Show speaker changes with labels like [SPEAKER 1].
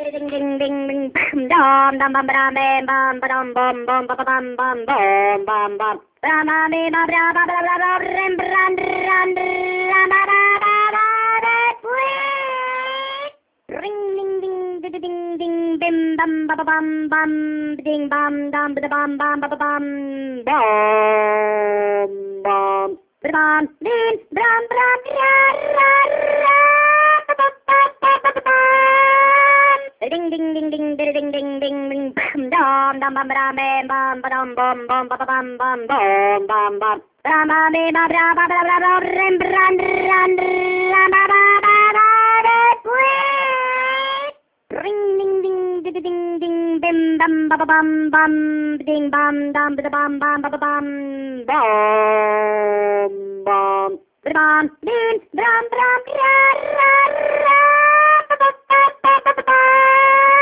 [SPEAKER 1] ding ding ding ding dum dum bum bum bum bum bum bum bum bum bum bum bum bum ring ding ding ding ding bim bum bum bum bum ding bum dum bum bum bum bum bum bum bum din bum bum ra ra ra ding ding ding ding ding ding ding ding ding dum dum bum bum bum bum bum bum bum bum bum bum bum bum ring ding ding ding ding ding bim bum bum bum bum ding bum dum bum bum bum bum bum bum bum din bum bum ra ra ra